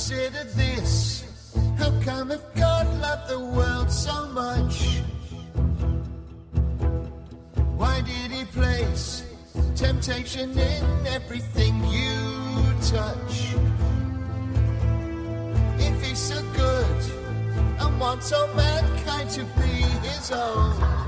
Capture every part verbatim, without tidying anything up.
Consider this. How come if God loved the world so much, why did he place temptation in everything you touch? If he's so good and wants all mankind to be his own,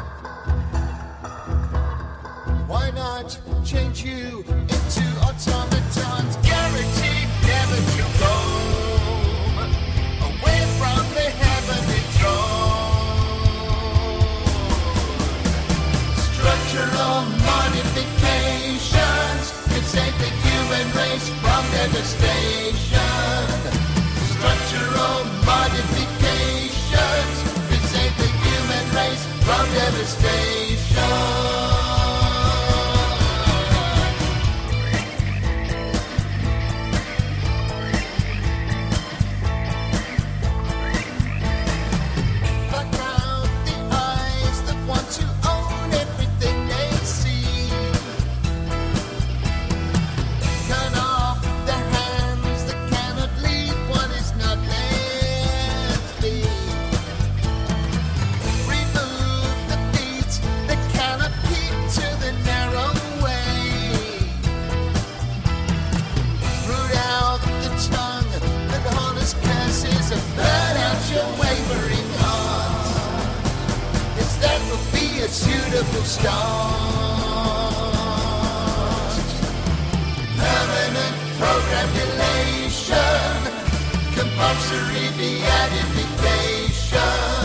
why not change you into automatons, guaranteed never to roam away from the heavenly throne? Structural modifications could save the human race from devastation. Structural modifications could save the human race from devastation. A suitable start. Permanent program elation, compulsory beatification.